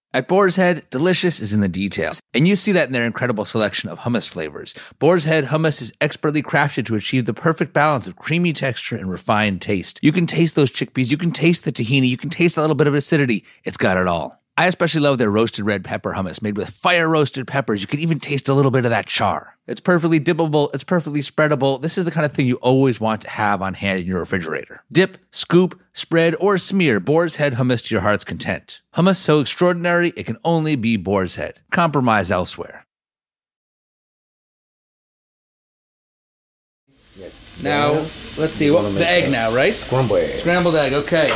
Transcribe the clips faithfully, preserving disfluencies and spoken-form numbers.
At Boar's Head, delicious is in the details, and you see that in their incredible selection of hummus flavors. Boar's Head hummus is expertly crafted to achieve the perfect balance of creamy texture and refined taste. You can taste those chickpeas, you can taste the tahini, you can taste a little bit of acidity. It's got it all. I especially love their roasted red pepper hummus made with fire-roasted peppers. You can even taste a little bit of that char. It's perfectly dippable. It's perfectly spreadable. This is the kind of thing you always want to have on hand in your refrigerator. Dip, scoop, spread, or smear Boar's Head hummus to your heart's content. Hummus so extraordinary, it can only be Boar's Head. Compromise elsewhere. Yes. Now, let's see. What, the egg now, right? Scrambled egg. Scrambled egg, okay.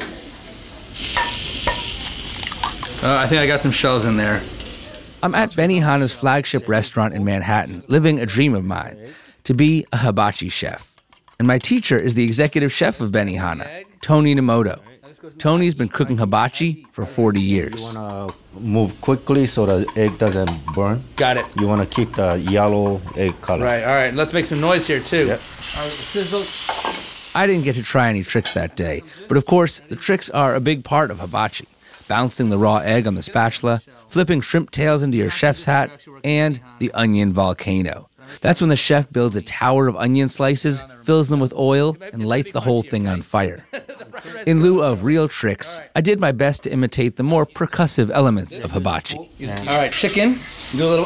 Uh, I think I got some shells in there. I'm at Benihana's flagship restaurant in Manhattan, living a dream of mine, to be a hibachi chef. And my teacher is the executive chef of Benihana, Tony Nomoto. Tony's been cooking hibachi for forty years. You want to move quickly so the egg doesn't burn. Got it. You want to keep the yellow egg color. Right, all right. Let's make some noise here, too. Yep. All right, sizzle. I didn't get to try any tricks that day, but of course, the tricks are a big part of hibachi. Bouncing the raw egg on the spatula, flipping shrimp tails into your chef's hat, and the onion volcano. That's when the chef builds a tower of onion slices, fills them with oil, and lights the whole thing on fire. In lieu of real tricks, I did my best to imitate the more percussive elements of hibachi. All right, chicken. Do a little...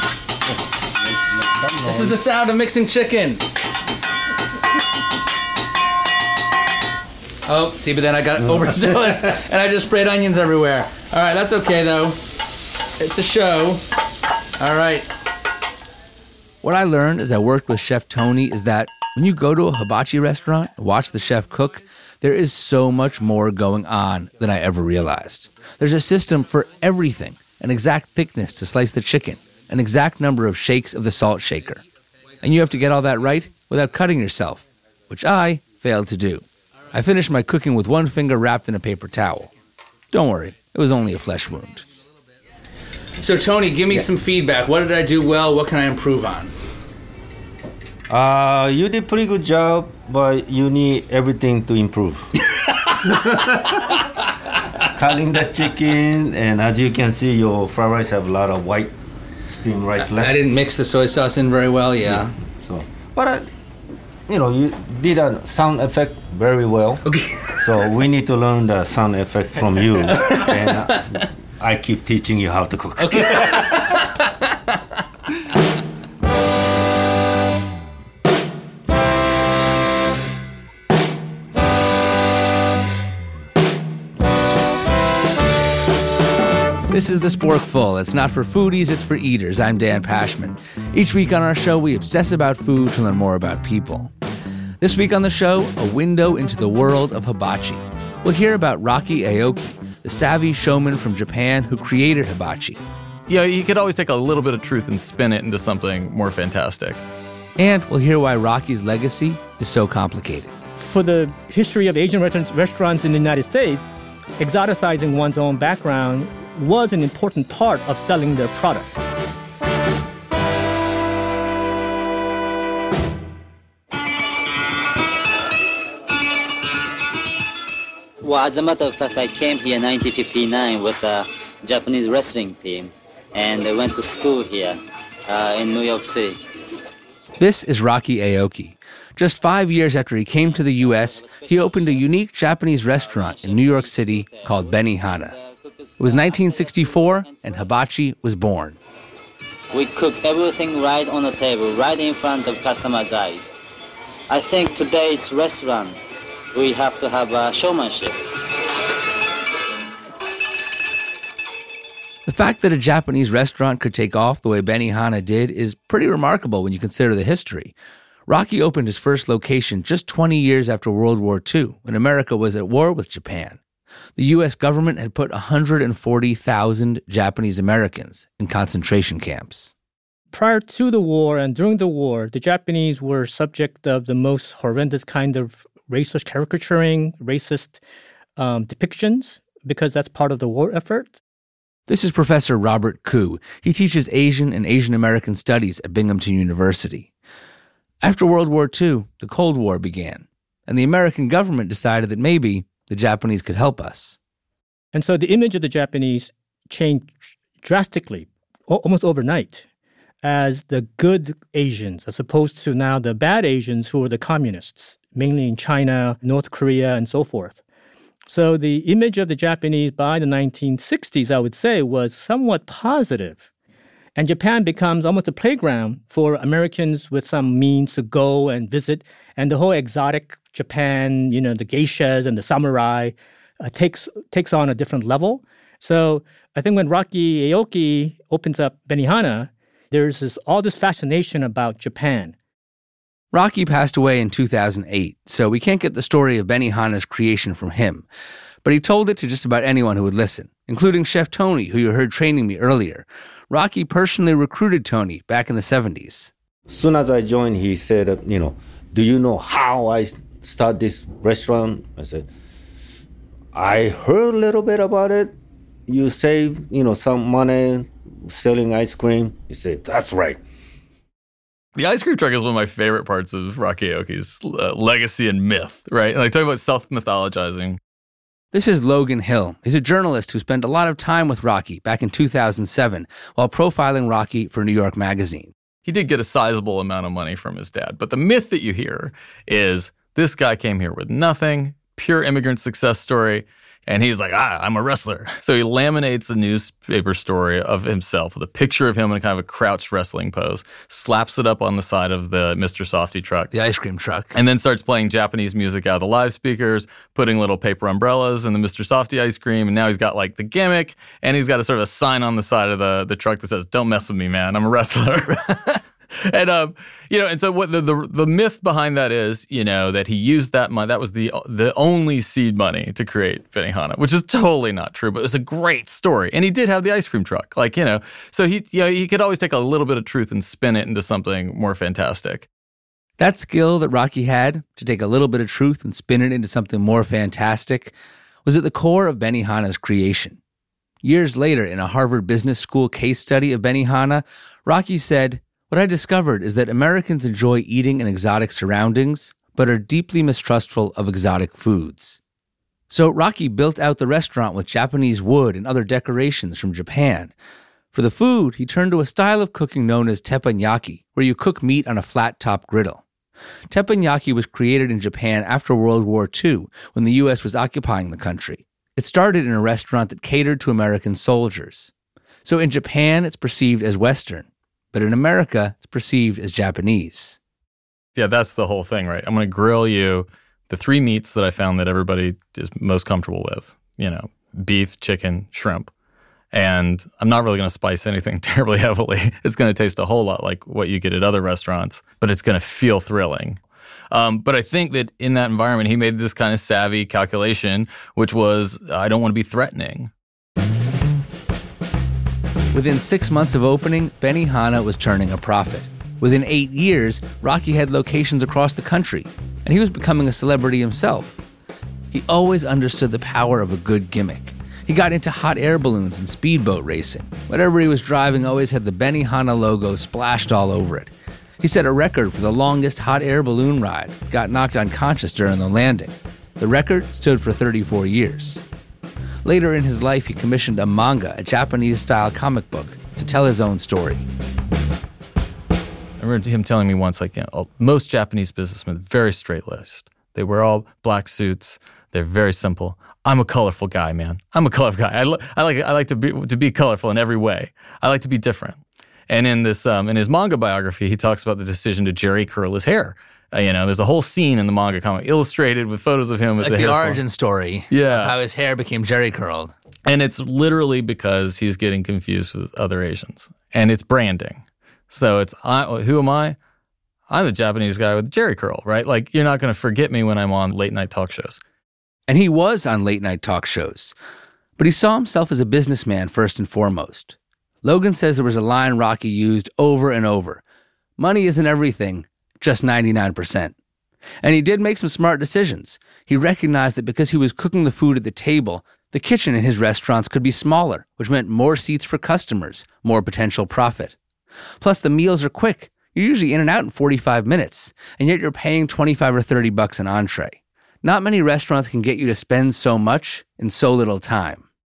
This is the sound of mixing chicken. Oh, see, but then I got overzealous, and I just sprayed onions everywhere. All right, that's okay, though. It's a show. All right. What I learned as I worked with Chef Tony is that when you go to a hibachi restaurant and watch the chef cook, there is so much more going on than I ever realized. There's a system for everything, an exact thickness to slice the chicken, an exact number of shakes of the salt shaker. And you have to get all that right without cutting yourself, which I failed to do. I finished my cooking with one finger wrapped in a paper towel. Don't worry, it was only a flesh wound. So, Tony, give me yeah. some feedback. What did I do well? What can I improve on? Uh, you did pretty good job, but you need everything to improve. Cutting the chicken, and as you can see, your fried rice have a lot of white steamed rice left. I didn't mix the soy sauce in very well, yeah. yeah so, but I, you know, you did a sound effect very well. Okay. So we need to learn the sound effect from you. And uh, I keep teaching you how to cook. Okay. This is The Sporkful. It's not for foodies, it's for eaters. I'm Dan Pashman. Each week on our show, we obsess about food to learn more about people. This week on the show, a window into the world of hibachi. We'll hear about Rocky Aoki, the savvy showman from Japan who created hibachi. Yeah, you could always take a little bit of truth and spin it into something more fantastic. And we'll hear why Rocky's legacy is so complicated. For the history of Asian restaurants in the United States, exoticizing one's own background was an important part of selling their product. Well, as a matter of fact, I came here in nineteen fifty-nine with a Japanese wrestling team, and I went to school here uh, in New York City. This is Rocky Aoki. Just five years after he came to the U S, he opened a unique Japanese restaurant in New York City called Benihana. It was nineteen sixty-four, and hibachi was born. We cook everything right on the table, right in front of customers' eyes. I think today's restaurant, we have to have a showmanship. The fact that a Japanese restaurant could take off the way Benihana did is pretty remarkable when you consider the history. Rocky opened his first location just twenty years after World War Two, when America was at war with Japan. The U S government had put one hundred forty thousand Japanese Americans in concentration camps. Prior to the war and during the war, the Japanese were subject of the most horrendous kind of racist caricaturing, racist um, depictions, because that's part of the war effort. This is Professor Robert Koo. He teaches Asian and Asian American studies at Binghamton University. After World War Two, the Cold War began, and the American government decided that maybe the Japanese could help us. And so the image of the Japanese changed drastically, almost overnight, as the good Asians, as opposed to now the bad Asians who are the communists, mainly in China, North Korea, and so forth. So the image of the Japanese by the nineteen sixties, I would say, was somewhat positive. And Japan becomes almost a playground for Americans with some means to go and visit. And the whole exotic Japan, you know, the geishas and the samurai uh, takes takes on a different level. So I think when Rocky Aoki opens up Benihana, there's this, all this fascination about Japan. Rocky passed away in two thousand eight, so we can't get the story of Benihana's creation from him. But he told it to just about anyone who would listen, including Chef Tony, who you heard training me earlier. Rocky personally recruited Tony back in the seventies. As soon as I joined, he said, uh, you know, do you know how I start this restaurant? I said, I heard a little bit about it. You save, you know, some money selling ice cream. He said, that's right. The ice cream truck is one of my favorite parts of Rocky Aoki's uh, legacy and myth, right? Like talking about self-mythologizing. This is Logan Hill. He's a journalist who spent a lot of time with Rocky back in two thousand seven while profiling Rocky for New York Magazine. He did get a sizable amount of money from his dad. But the myth that you hear is this guy came here with nothing, pure immigrant success story. And he's like, ah, I'm a wrestler. So he laminates a newspaper story of himself with a picture of him in kind of a crouched wrestling pose, slaps it up on the side of the Mister Softy truck. The ice cream truck. And then starts playing Japanese music out of the live speakers, putting little paper umbrellas in the Mister Softy ice cream. And now he's got like the gimmick, and he's got a sort of a sign on the side of the, the truck that says, don't mess with me, man. I'm a wrestler. And, um, you know, and so what the, the the myth behind that is, you know, that he used that money, that was the the only seed money to create Benihana, which is totally not true, but it's a great story. And he did have the ice cream truck, like, you know, so he, you know, he could always take a little bit of truth and spin it into something more fantastic. That skill that Rocky had to take a little bit of truth and spin it into something more fantastic was at the core of Benihana's creation. Years later, in a Harvard Business School case study of Benihana, Rocky said, what I discovered is that Americans enjoy eating in exotic surroundings, but are deeply mistrustful of exotic foods. So Rocky built out the restaurant with Japanese wood and other decorations from Japan. For the food, he turned to a style of cooking known as teppanyaki, where you cook meat on a flat-top griddle. Teppanyaki was created in Japan after World War Two, when the U S was occupying the country. It started in a restaurant that catered to American soldiers. So in Japan, it's perceived as Western. But in America, it's perceived as Japanese. Yeah, that's the whole thing, right? I'm going to grill you the three meats that I found that everybody is most comfortable with. You know, beef, chicken, shrimp. And I'm not really going to spice anything terribly heavily. It's going to taste a whole lot like what you get at other restaurants, but it's going to feel thrilling. Um, but I think that in that environment, he made this kind of savvy calculation, which was, I don't want to be threatening. Within six months of opening, Benihana was turning a profit. Within eight years, Rocky had locations across the country, and he was becoming a celebrity himself. He always understood the power of a good gimmick. He got into hot air balloons and speedboat racing. Whatever he was driving always had the Benihana logo splashed all over it. He set a record for the longest hot air balloon ride, got knocked unconscious during the landing. The record stood for thirty-four years. Later in his life, he commissioned a manga, a Japanese-style comic book, to tell his own story. I remember him telling me once, like, you know, most Japanese businessmen, very straight-laced. They wear all black suits. They're very simple. I'm a colorful guy, man. I'm a colorful guy. I, lo- I like I like to be to be colorful in every way. I like to be different. And in this um, in his manga biography, he talks about the decision to jerry curl his hair. Uh, you know, there's a whole scene in the manga comic illustrated with photos of him with like the, the hair origin salon. story. Yeah. Of how his hair became jerry curled. And it's literally because he's getting confused with other Asians. And it's branding. So it's, I, who am I? I'm the Japanese guy with the jerry curl, right? Like, you're not going to forget me when I'm on late night talk shows. And he was on late night talk shows. But he saw himself as a businessman first and foremost. Logan says there was a line Rocky used over and over. Money isn't everything, just ninety-nine percent. And he did make some smart decisions. He recognized that because he was cooking the food at the table, the kitchen in his restaurants could be smaller, which meant more seats for customers, more potential profit. Plus, the meals are quick. You're usually in and out in forty-five minutes, and yet you're paying twenty-five or thirty bucks an entree. Not many restaurants can get you to spend so much in so little time.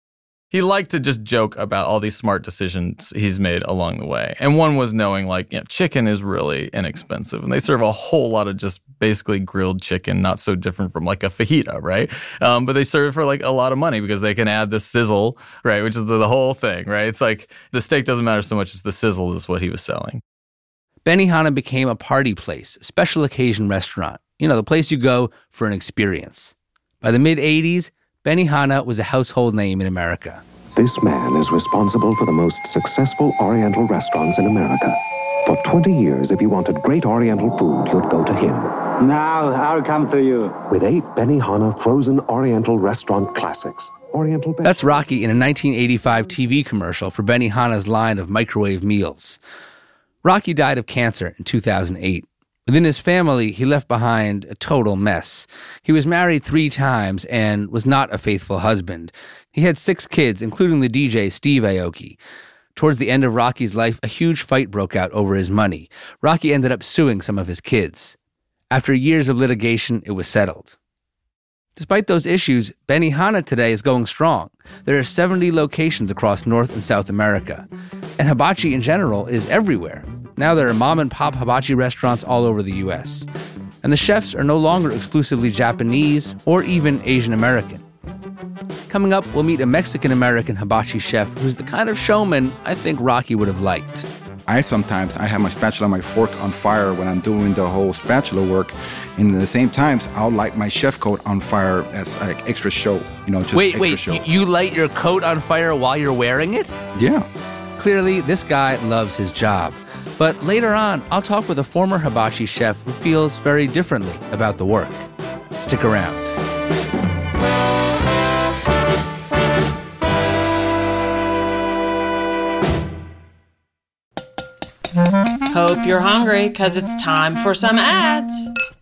He liked to just joke about all these smart decisions he's made along the way. And one was knowing, like, you know, chicken is really inexpensive. And they serve a whole lot of just basically grilled chicken, not so different from like a fajita, right? Um, but they serve it for like a lot of money because they can add the sizzle, right? Which is the, the whole thing, right? It's like the steak doesn't matter so much as the sizzle is what he was selling. Benihana became a party place, a special occasion restaurant. You know, the place you go for an experience. By the mid-eighties, Benihana was a household name in America. This man is responsible for the most successful Oriental restaurants in America. For twenty years, if you wanted great Oriental food, you'd go to him. Now I'll come to you. With eight Benihana frozen Oriental restaurant classics. Oriental best- That's Rocky in a nineteen eighty-five T V commercial for Benihana's line of microwave meals. Rocky died of cancer in two thousand eight. Within his family, he left behind a total mess. He was married three times and was not a faithful husband. He had six kids, including the D J Steve Aoki. Towards the end of Rocky's life, a huge fight broke out over his money. Rocky ended up suing some of his kids. After years of litigation, it was settled. Despite those issues, Benihana today is going strong. There are seventy locations across North and South America. And hibachi in general is everywhere. Now there are mom-and-pop hibachi restaurants all over the U S. And the chefs are no longer exclusively Japanese or even Asian American. Coming up, we'll meet a Mexican-American hibachi chef who's the kind of showman I think Rocky would have liked. I sometimes, I have my spatula and my fork on fire when I'm doing the whole spatula work. And at the same times, I'll light my chef coat on fire as like extra show, you know, just wait, extra wait, show. Wait, you light your coat on fire while you're wearing it? Yeah. Clearly, this guy loves his job. But later on, I'll talk with a former hibachi chef who feels very differently about the work. Stick around. Hope you're hungry, because it's time for some ads.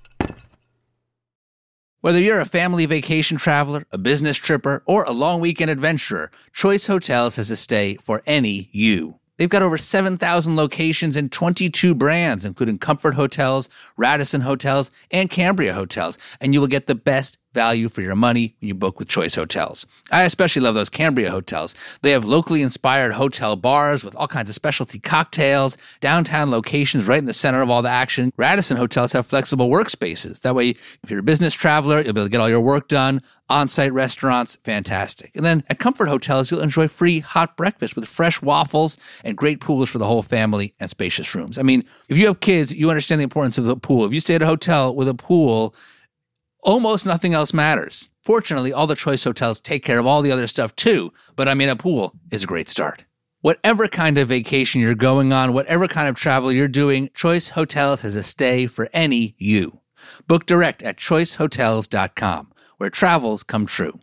Whether you're a family vacation traveler, a business tripper, or a long weekend adventurer, Choice Hotels has a stay for any you. They've got over seven thousand locations and twenty-two brands, including Comfort Hotels, Radisson Hotels, and Cambria Hotels, and you will get the best value for your money when you book with Choice Hotels. I especially love those Cambria Hotels. They have locally inspired hotel bars with all kinds of specialty cocktails, downtown locations right in the center of all the action. Radisson Hotels have flexible workspaces. That way, if you're a business traveler, you'll be able to get all your work done. On-site restaurants, fantastic. And then at Comfort Hotels, you'll enjoy free hot breakfast with fresh waffles and great pools for the whole family and spacious rooms. I mean, if you have kids, you understand the importance of the pool. If you stay at a hotel with a pool, almost nothing else matters. Fortunately, all the Choice Hotels take care of all the other stuff too, but I mean, a pool is a great start. Whatever kind of vacation you're going on, whatever kind of travel you're doing, Choice Hotels has a stay for any you. Book direct at choice hotels dot com, where travels come true.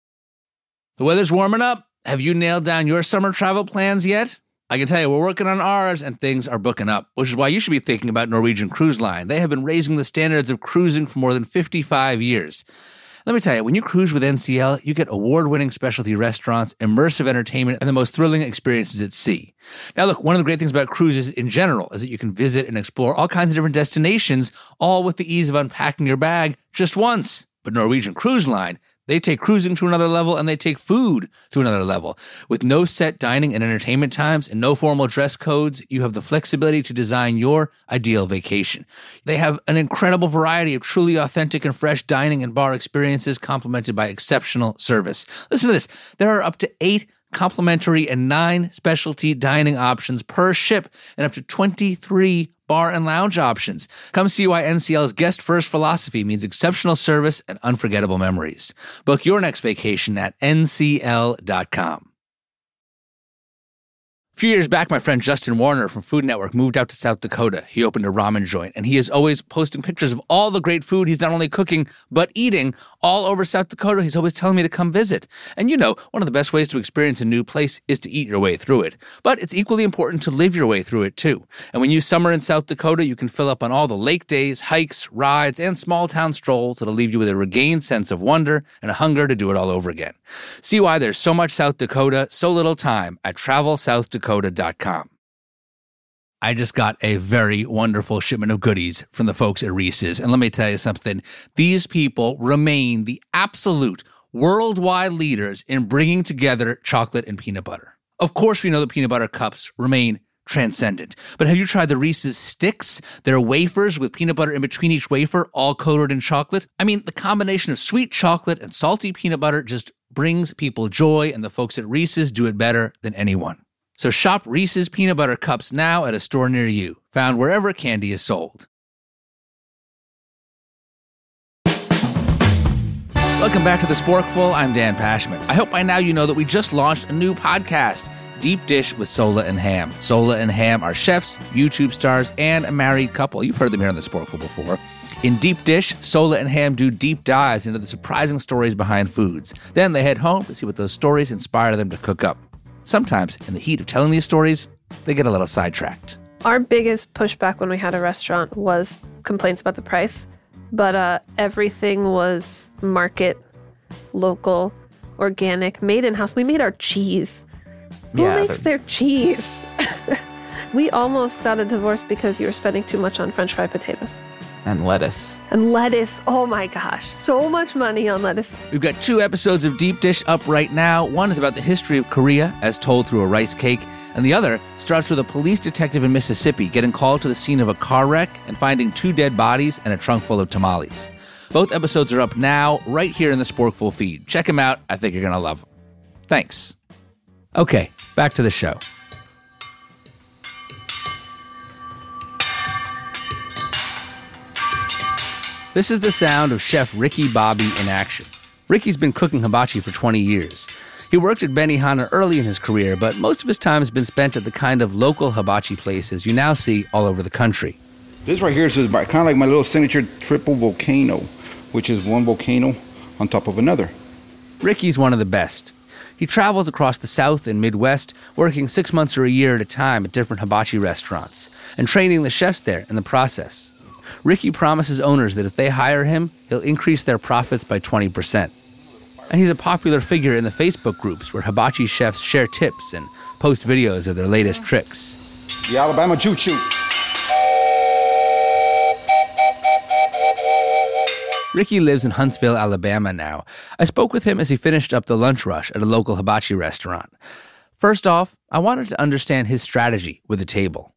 The weather's warming up. Have you nailed down your summer travel plans yet? I can tell you, we're working on ours and things are booking up, which is why you should be thinking about Norwegian Cruise Line. They have been raising the standards of cruising for more than fifty-five years. Let me tell you, when you cruise with N C L, you get award-winning specialty restaurants, immersive entertainment, and the most thrilling experiences at sea. Now, look, one of the great things about cruises in general is that you can visit and explore all kinds of different destinations, all with the ease of unpacking your bag just once. But Norwegian Cruise Line, they take cruising to another level and they take food to another level. With no set dining and entertainment times and no formal dress codes, you have the flexibility to design your ideal vacation. They have an incredible variety of truly authentic and fresh dining and bar experiences complemented by exceptional service. Listen to this. There are up to eight complimentary and nine specialty dining options per ship and up to twenty-three bar and lounge options. Come see why N C L's guest first philosophy means exceptional service and unforgettable memories. Book your next vacation at N C L dot com. A few years back, my friend Justin Warner from Food Network moved out to South Dakota. He opened a ramen joint, and he is always posting pictures of all the great food he's not only cooking, but eating all over South Dakota. He's always telling me to come visit. And you know, one of the best ways to experience a new place is to eat your way through it. But it's equally important to live your way through it, too. And when you summer in South Dakota, you can fill up on all the lake days, hikes, rides, and small-town strolls that'll leave you with a regained sense of wonder and a hunger to do it all over again. See why there's so much South Dakota, so little time at travel south dakota dot com. I just got a very wonderful shipment of goodies from the folks at Reese's. And let me tell you something. These people remain the absolute worldwide leaders in bringing together chocolate and peanut butter. Of course, we know that peanut butter cups remain transcendent. But have you tried the Reese's Sticks? They're wafers with peanut butter in between each wafer, all coated in chocolate. I mean, the combination of sweet chocolate and salty peanut butter just brings people joy, and the folks at Reese's do it better than anyone. So shop Reese's Peanut Butter Cups now at a store near you, found wherever candy is sold. Welcome back to The Sporkful. I'm Dan Pashman. I hope by now you know that we just launched a new podcast, Deep Dish with Sola and Ham. Sola and Ham are chefs, YouTube stars, and a married couple. You've heard them here on The Sporkful before. In Deep Dish, Sola and Ham do deep dives into the surprising stories behind foods. Then they head home to see what those stories inspire them to cook up. Sometimes, in the heat of telling these stories, they get a little sidetracked. Our biggest pushback when we had a restaurant was complaints about the price. But uh, everything was market, local, organic, made in-house. We made our cheese. Who Yeah, makes their cheese? We almost got a divorce because you were spending too much on French fried potatoes. And lettuce. And lettuce. Oh my gosh. So much money on lettuce. We've got two episodes of Deep Dish up right now. One is about the history of Korea as told through a rice cake. And the other starts with a police detective in Mississippi getting called to the scene of a car wreck and finding two dead bodies and a trunk full of tamales. Both episodes are up now, right here in the Sporkful feed. Check them out. I think you're going to love them. Thanks. Okay, back to the show. This is the sound of Chef Ricky Bobby in action. Ricky's been cooking hibachi for twenty years. He worked at Benihana early in his career, but most of his time has been spent at the kind of local hibachi places you now see all over the country. This right here is kind of like my little signature triple volcano, which is one volcano on top of another. Ricky's one of the best. He travels across the South and Midwest, working six months or a year at a time at different hibachi restaurants, and training the chefs there in the process. Ricky promises owners that if they hire him, he'll increase their profits by twenty percent. And he's a popular figure in the Facebook groups where hibachi chefs share tips and post videos of their latest tricks. The Alabama choo-choo. Ricky lives in Huntsville, Alabama now. I spoke with him as he finished up the lunch rush at a local hibachi restaurant. First off, I wanted to understand his strategy with the table.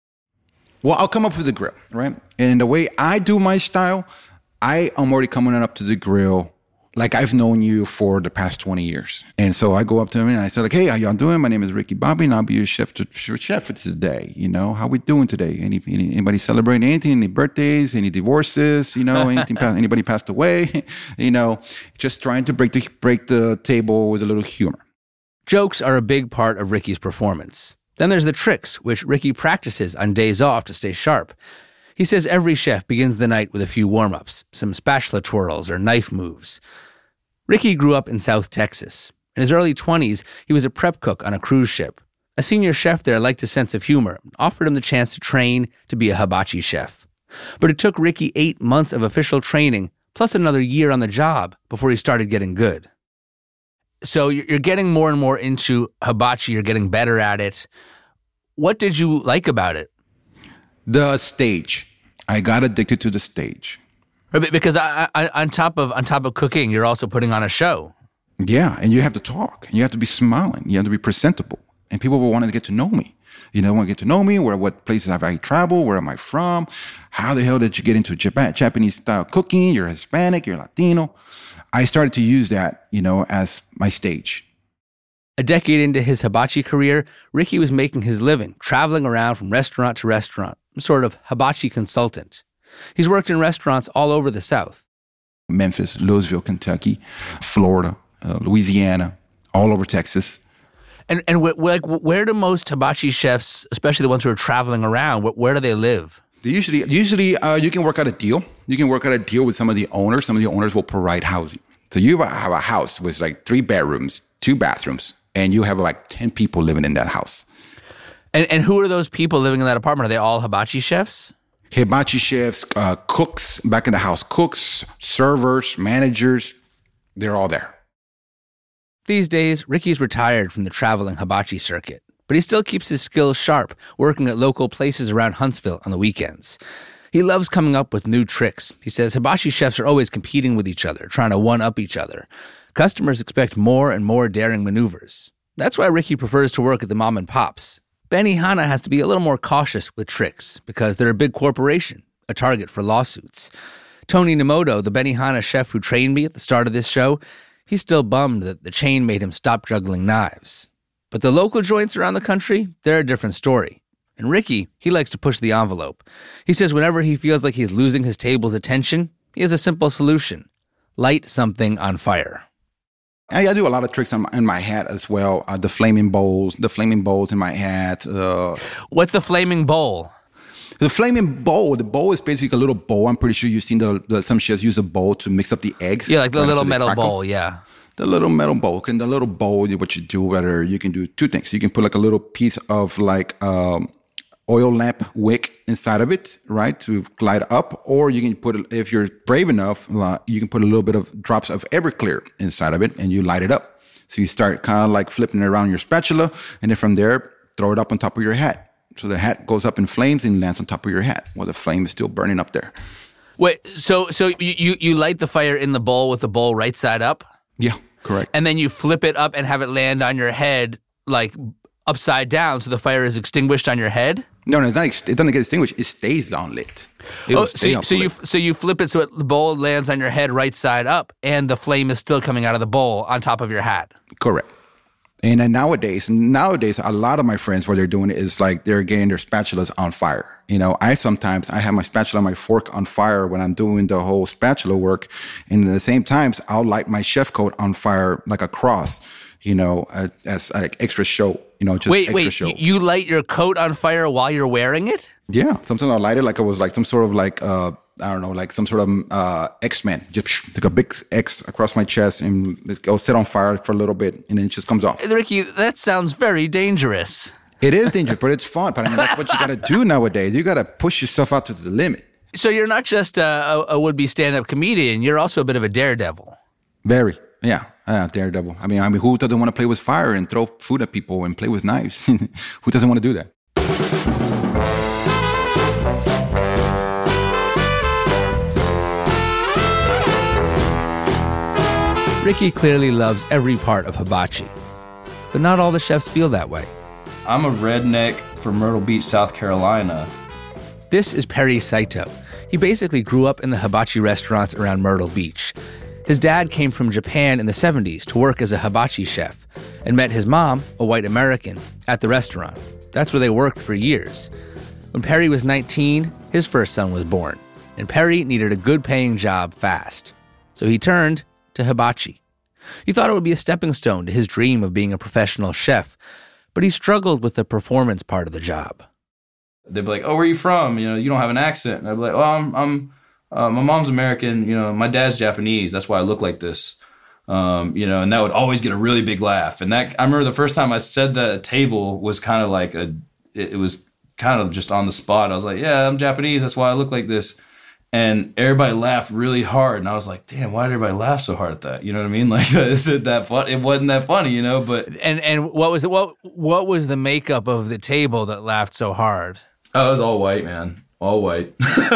Well, I'll come up with the grill, right? And the way I do my style, I am already coming up to the grill like I've known you for the past twenty years. And so I go up to him and I say, like, hey, how y'all doing? My name is Ricky Bobby, and I'll be your chef, to, your chef for today. You know, how we doing today? Any, any Anybody celebrating anything? Any birthdays? Any divorces? You know, anything? Anybody passed away? You know, just trying to break the break the table with a little humor. Jokes are a big part of Ricky's performance. Then there's the tricks, which Ricky practices on days off to stay sharp. He says every chef begins the night with a few warm-ups, some spatula twirls or knife moves. Ricky grew up in South Texas. In his early twenties, he was a prep cook on a cruise ship. A senior chef there liked his sense of humor, offered him the chance to train to be a hibachi chef. But it took Ricky eight months of official training, plus another year on the job, before he started getting good. So you're getting more and more into hibachi, you're getting better at it. What did you like about it? The stage. I got addicted to the stage. Because I, I, on top of on top of cooking, you're also putting on a show. Yeah, and you have to talk. You have to be smiling. You have to be presentable. And people will want to get to know me. You know, want to get to know me. Where, what places have I traveled? Where am I from? How the hell did you get into Japan, Japanese style cooking? You're Hispanic. You're Latino. I started to use that, you know, as my stage. A decade into his hibachi career, Ricky was making his living, traveling around from restaurant to restaurant, sort of hibachi consultant. He's worked in restaurants all over the South. Memphis, Louisville, Kentucky, Florida, uh, Louisiana, all over Texas. And and wh- like where do most hibachi chefs, especially the ones who are traveling around, wh- where do they live? They usually, usually uh, you can work out a deal. You can work out a deal with some of the owners. Some of the owners will provide housing. So you have a house with like three bedrooms, two bathrooms, and you have like ten people living in that house. And and who are those people living in that apartment? Are they all hibachi chefs? Hibachi chefs, uh, cooks, back in the house, cooks, servers, managers, they're all there. These days, Ricky's retired from the traveling hibachi circuit, but he still keeps his skills sharp, working at local places around Huntsville on the weekends. He loves coming up with new tricks. He says hibachi chefs are always competing with each other, trying to one-up each other. Customers expect more and more daring maneuvers. That's why Ricky prefers to work at the mom and pops. Benihana has to be a little more cautious with tricks because they're a big corporation, a target for lawsuits. Tony Nemoto, the Benihana chef who trained me at the start of this show, he's still bummed that the chain made him stop juggling knives. But the local joints around the country, they're a different story. And Ricky, he likes to push the envelope. He says whenever he feels like he's losing his table's attention, he has a simple solution. Light something on fire. I, I do a lot of tricks on my, in my hat as well. Uh, the flaming bowls, the flaming bowls in my hat. Uh, What's the flaming bowl? The flaming bowl, the bowl is basically a little bowl. I'm pretty sure you've seen the, the some chefs use a bowl to mix up the eggs. Yeah, like the right little after they metal crackle. bowl, yeah. The little metal bowl. And the little bowl, what you do, whether you can do two things. You can put like a little piece of like um, oil lamp wick inside of it, right, to light up. Or you can put, if you're brave enough, uh, you can put a little bit of drops of Everclear inside of it and you light it up. So you start kind of like flipping it around your spatula. And then from there, throw it up on top of your hat. So the hat goes up in flames and lands on top of your hat while the flame is still burning up there. Wait, so so you, you, you light the fire in the bowl with the bowl right side up? Yeah, correct. And then you flip it up and have it land on your head like upside down so the fire is extinguished on your head? No, no, it's not, it doesn't get extinguished. It stays on lit. It oh, will so, stay you, up so you lit. so you flip it so it, the bowl lands on your head right side up and the flame is still coming out of the bowl on top of your hat. Correct. And then nowadays, nowadays, a lot of my friends, what they're doing is like they're getting their spatulas on fire. You know, I sometimes, I have my spatula and my fork on fire when I'm doing the whole spatula work. And at the same times, I'll light my chef coat on fire like a cross, you know, as, as like extra show, you know, just wait, extra wait, show. You light your coat on fire while you're wearing it? Yeah. Sometimes I'll light it like it was like some sort of like, uh, I don't know, like some sort of uh, X-Men. Just took a big X across my chest and it'll sit on fire for a little bit and then it just comes off. Ricky, that sounds very dangerous. It is dangerous, but it's fun. But I mean, that's what you got to do nowadays. You got to push yourself out to the limit. So you're not just a, a would-be stand-up comedian. You're also a bit of a daredevil. Very. Yeah. Uh, daredevil. I mean, I mean, who doesn't want to play with fire and throw food at people and play with knives? Who doesn't want to do that? Ricky clearly loves every part of hibachi, but not all the chefs feel that way. I'm a redneck from Myrtle Beach, South Carolina. This is Perry Saito. He basically grew up in the hibachi restaurants around Myrtle Beach. His dad came from Japan in the seventies to work as a hibachi chef and met his mom, a white American, at the restaurant. That's where they worked for years. When Perry was nineteen, his first son was born, and Perry needed a good-paying job fast. So he turned to hibachi. He thought it would be a stepping stone to his dream of being a professional chef, but he struggled with the performance part of the job. They'd be like, "Oh, where are you from? You know, you don't have an accent." And I'd be like, "Oh, I'm, I'm uh, my mom's American. You know, my dad's Japanese. That's why I look like this." Um, you know, and that would always get a really big laugh. And that I remember the first time I said that at a table was kind of like a, it, it was kind of just on the spot. I was like, "Yeah, I'm Japanese. That's why I look like this." And everybody laughed really hard. And I was like, damn, why did everybody laugh so hard at that? You know what I mean? Like, is it that fun? It wasn't that funny, you know, but. And and what was what what was the makeup of the table that laughed so hard? Oh, it was all white, man. All white.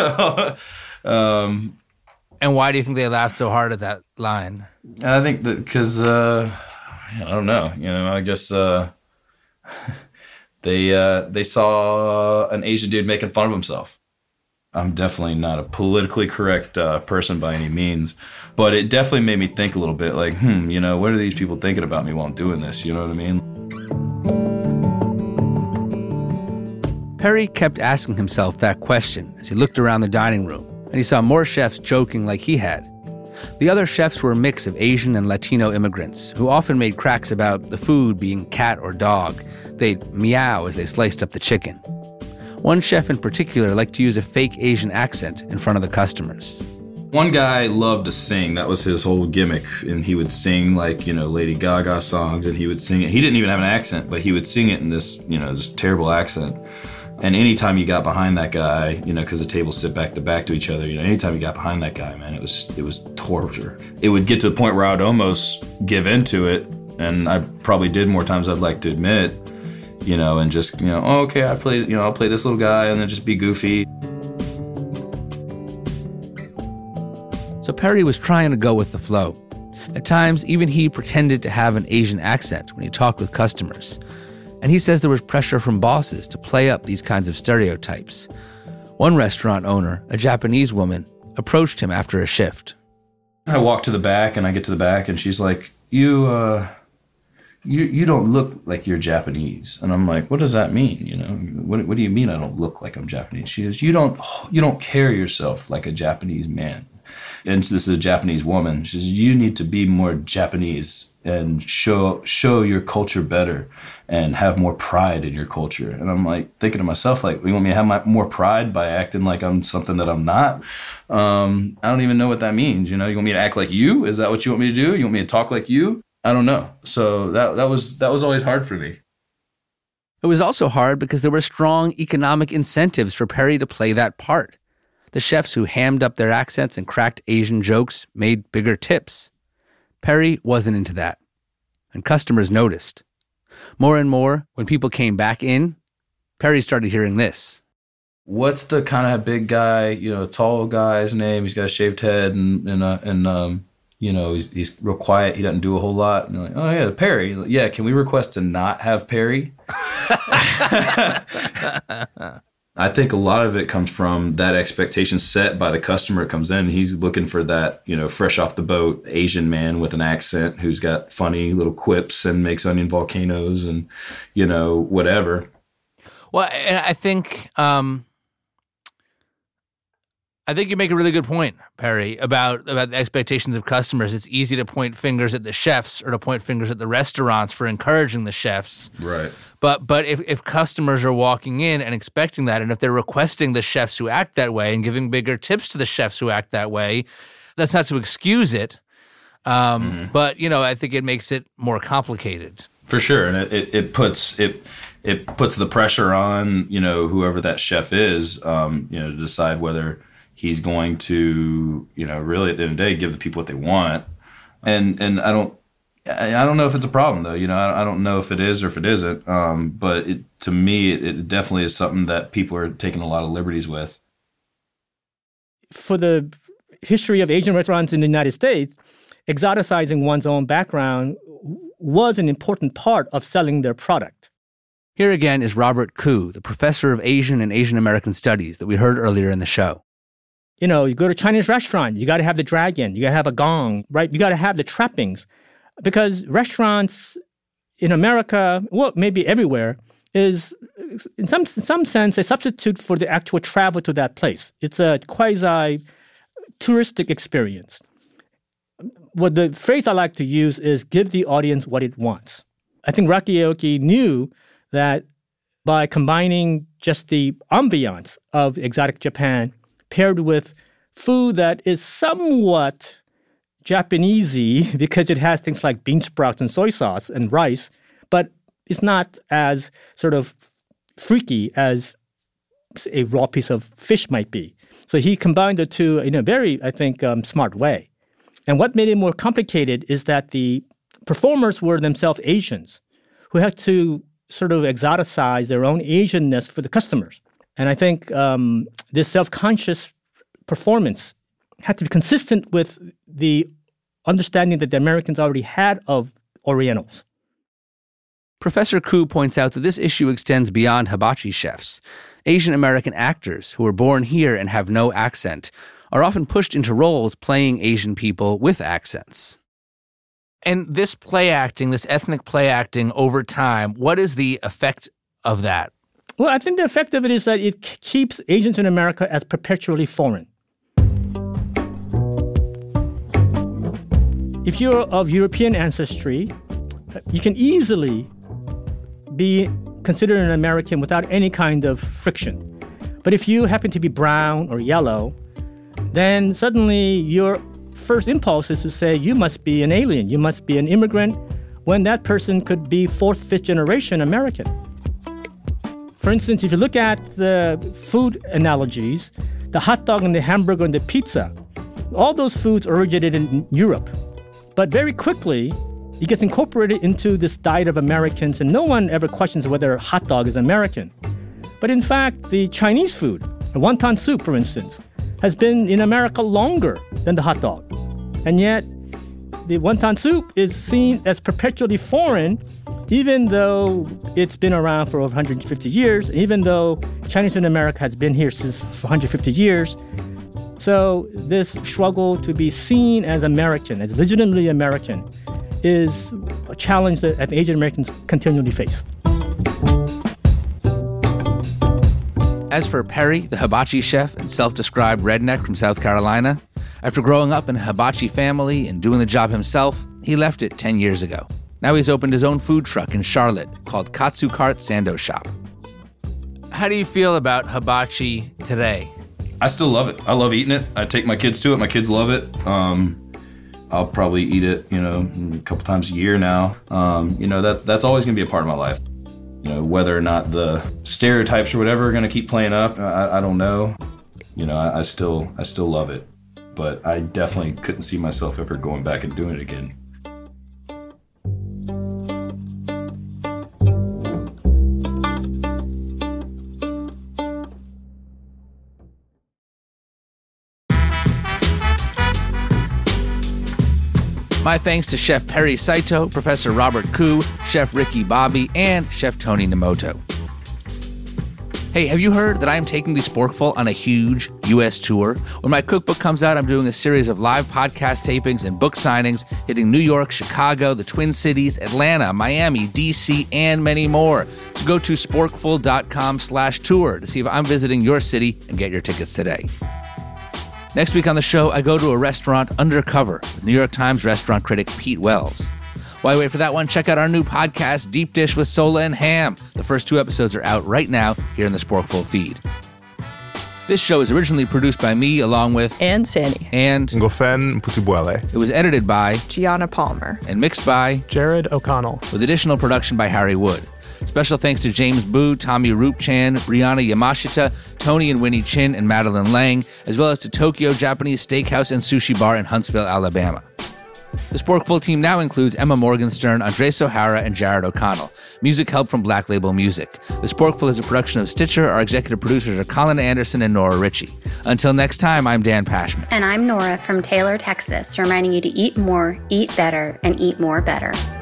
um, and why do you think they laughed so hard at that line? I think that because, uh, I don't know. You know, I guess uh, they uh, they saw an Asian dude making fun of himself. I'm definitely not a politically correct uh, person by any means, but it definitely made me think a little bit like, hmm, you know, what are these people thinking about me while I'm doing this? You know what I mean? Perry kept asking himself that question as he looked around the dining room, and he saw more chefs joking like he had. The other chefs were a mix of Asian and Latino immigrants who often made cracks about the food being cat or dog. They'd meow as they sliced up the chicken. One chef in particular liked to use a fake Asian accent in front of the customers. One guy loved to sing. That was his whole gimmick. And he would sing like, you know, Lady Gaga songs, and he would sing it. He didn't even have an accent, but he would sing it in this, you know, this terrible accent. And anytime you got behind that guy, you know, because the tables sit back to back to each other, you know, anytime you got behind that guy, man, it was it was torture. It would get to the point where I would almost give into it, and I probably did more times I'd like to admit. You know, and just, you know, oh, okay, I play, you know, I'll play this little guy and then just be goofy. So Perry was trying to go with the flow. At times, even he pretended to have an Asian accent when he talked with customers. And he says there was pressure from bosses to play up these kinds of stereotypes. One restaurant owner, a Japanese woman, approached him after a shift. I walk to the back, and I get to the back, and she's like, you, uh, you, you don't look like you're Japanese. And I'm like, what does that mean? You know, what, what do you mean I don't look like I'm Japanese? She goes, you don't, you don't carry yourself like a Japanese man. And this is a Japanese woman. She says, you need to be more Japanese and show show your culture better and have more pride in your culture. And I'm like thinking to myself, like, you want me to have my, more pride by acting like I'm something that I'm not? Um, I don't even know what that means. You know, you want me to act like you? Is that what you want me to do? You want me to talk like you? I don't know. So that that was that was always hard for me. It was also hard because there were strong economic incentives for Perry to play that part. The chefs who hammed up their accents and cracked Asian jokes made bigger tips. Perry wasn't into that, and customers noticed. More and more, when people came back in, Perry started hearing this. What's the kind of big guy, you know, tall guy's name? He's got a shaved head and, and, uh, and um, you know, he's, he's real quiet. He doesn't do a whole lot. And you're like, oh, yeah, Perry. Like, yeah, can we request to not have Perry? I think a lot of it comes from that expectation set by the customer that comes in. He's looking for that, you know, fresh off the boat Asian man with an accent who's got funny little quips and makes onion volcanoes and, you know, whatever. Well, and I think um, I think you make a really good point, Perry, about, about the expectations of customers. It's easy to point fingers at the chefs or to point fingers at the restaurants for encouraging the chefs. Right. But but if, if customers are walking in and expecting that, and if they're requesting the chefs who act that way and giving bigger tips to the chefs who act that way, that's not to excuse it. Um, mm-hmm. But, you know, I think it makes it more complicated. For sure. And it, it, it puts it it puts the pressure on, you know, whoever that chef is, um, you know, to decide whether he's going to, you know, really at the end of the day, give the people what they want. And and I don't I don't know if it's a problem, though. You know, I don't know if it is or if it isn't. Um, but it, to me, it, it definitely is something that people are taking a lot of liberties with. For the history of Asian restaurants in the United States, exoticizing one's own background was an important part of selling their product. Here again is Robert Koo, the professor of Asian and Asian American Studies that we heard earlier in the show. You know, you go to a Chinese restaurant, you got to have the dragon, you got to have a gong, right? You got to have the trappings. Because restaurants in America, well, maybe everywhere, is in some in some sense a substitute for the actual travel to that place. It's a quasi-touristic experience. What the phrase I like to use is give the audience what it wants. I think Rocky Aoki knew that by combining just the ambiance of exotic Japan paired with food that is somewhat Japanesey because it has things like bean sprouts and soy sauce and rice, but it's not as sort of freaky as a raw piece of fish might be. So he combined the two in a very, I think, um, smart way. And what made it more complicated is that the performers were themselves Asians who had to sort of exoticize their own Asianness for the customers. And I think um, this self-conscious performance had to be consistent with the understanding that the Americans already had of Orientals. Professor Koo points out that this issue extends beyond hibachi chefs. Asian American actors who are born here and have no accent are often pushed into roles playing Asian people with accents. And this play acting, this ethnic play acting over time, what is the effect of that? Well, I think the effect of it is that it keeps Asians in America as perpetually foreign. If you're of European ancestry, you can easily be considered an American without any kind of friction. But if you happen to be brown or yellow, then suddenly your first impulse is to say you must be an alien, you must be an immigrant, when that person could be fourth, fifth generation American. For instance, if you look at the food analogies, the hot dog and the hamburger and the pizza, all those foods originated in Europe. But very quickly, it gets incorporated into this diet of Americans, and no one ever questions whether a hot dog is American. But in fact, the Chinese food, wonton soup, for instance, has been in America longer than the hot dog. And yet, the wonton soup is seen as perpetually foreign, even though it's been around for over one hundred fifty years, even though Chinese in America has been here since one hundred fifty years. So this struggle to be seen as American, as legitimately American, is a challenge that Asian Americans continually face. As for Perry, the hibachi chef and self-described redneck from South Carolina, after growing up in a hibachi family and doing the job himself, he left it ten years ago. Now he's opened his own food truck in Charlotte called Katsu Cart Sando Shop. How do you feel about hibachi today? I still love it. I love eating it. I take my kids to it. My kids love it. Um, I'll probably eat it, you know, a couple times a year now. Um, you know, that that's always going to be a part of my life. You know, whether or not the stereotypes or whatever are going to keep playing up, I, I don't know. You know, I, I still I still love it, but I definitely couldn't see myself ever going back and doing it again. My thanks to Chef Perry Saito, Professor Robert Koo, Chef Ricky Bobby, and Chef Tony Nomoto. Hey, have you heard that I am taking the Sporkful on a huge U S tour? When my cookbook comes out, I'm doing a series of live podcast tapings and book signings hitting New York, Chicago, the Twin Cities, Atlanta, Miami, D C, and many more. So go to sporkful.com slash tour to see if I'm visiting your city and get your tickets today. Next week on the show, I go to a restaurant undercover with New York Times restaurant critic Pete Wells. While you wait for that one, check out our new podcast, Deep Dish with Sola and Ham. The first two episodes are out right now here in the Sporkful feed. This show is originally produced by me, along with Ann Sani and Ngofen Putubuele. It was edited by Gianna Palmer and mixed by Jared O'Connell, with additional production by Harry Wood. Special thanks to James Boo, Tommy Roop-chan, Rihanna Yamashita, Tony and Winnie Chin, and Madeline Lang, as well as to Tokyo Japanese Steakhouse and Sushi Bar in Huntsville, Alabama. The Sporkful team now includes Emma Morgenstern, Andres O'Hara, and Jared O'Connell. Music help from Black Label Music. The Sporkful is a production of Stitcher. Our executive producers are Colin Anderson and Nora Ritchie. Until next time, I'm Dan Pashman. And I'm Nora from Taylor, Texas, reminding you to eat more, eat better, and eat more better.